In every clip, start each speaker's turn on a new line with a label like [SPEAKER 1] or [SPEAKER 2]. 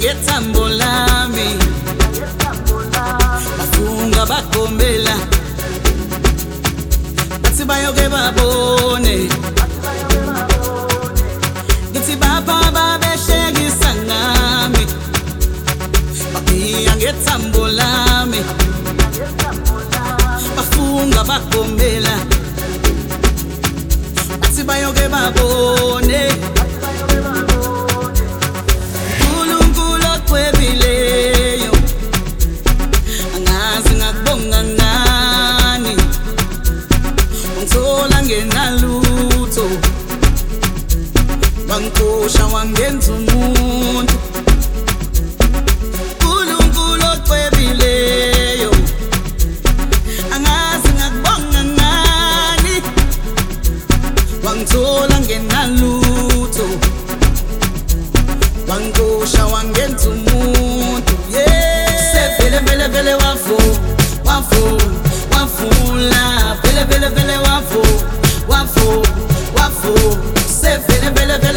[SPEAKER 1] ngethambo lami bafunga bagombela bathi bayoke babone ngithi baba babeshekisa ngami bakiya ngethambo lami bafunga bagombela bathi bayoke babone kwebileyo angazi ngakubonga ngani ungithola ngenalutho bangikosha wangenza umuntu uNkulunkulu okwebileyo angazi ngakubonga ngani wangithola ngenalutho wangosha wangenza umuntu sevele vele vele wafula vele vele vele wafo sevele vele vele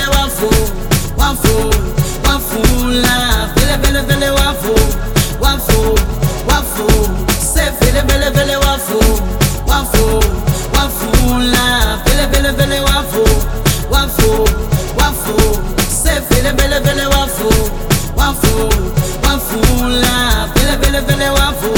[SPEAKER 1] wafula vele vele vele wafo sevele vele vele wafula vele vele vele wafo sevele vele vele wafula vele vele vele wafo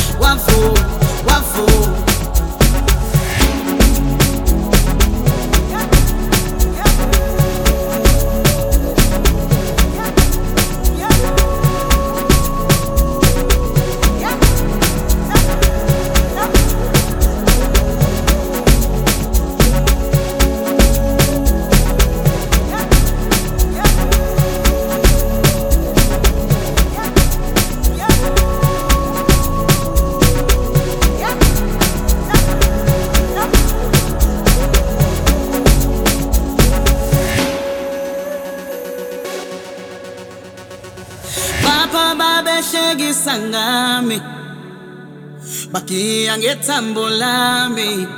[SPEAKER 1] babeshekisa ngami bakiya ngethambo lami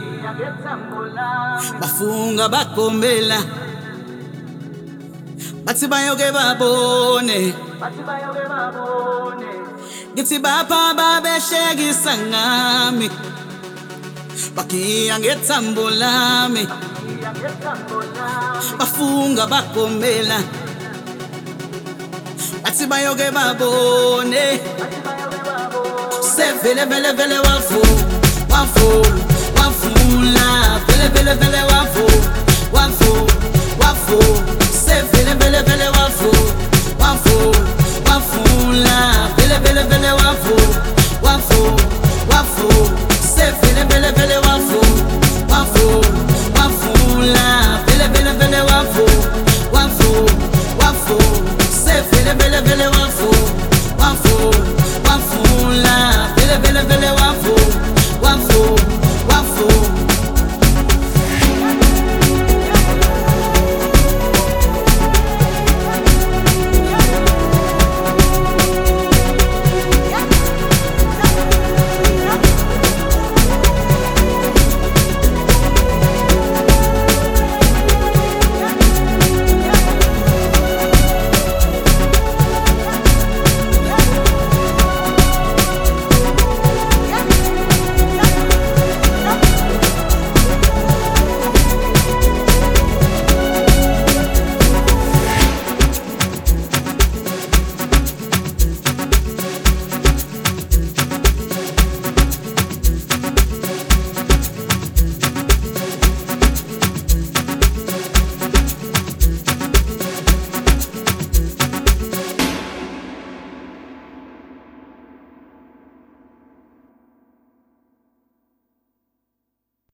[SPEAKER 1] bafunga bagombela bathi bayoke babone ngithi baba babeshekisa ngami bakiya ngethambo lami bafunga bagombela bathi bayoke babone sevele vele vele wafo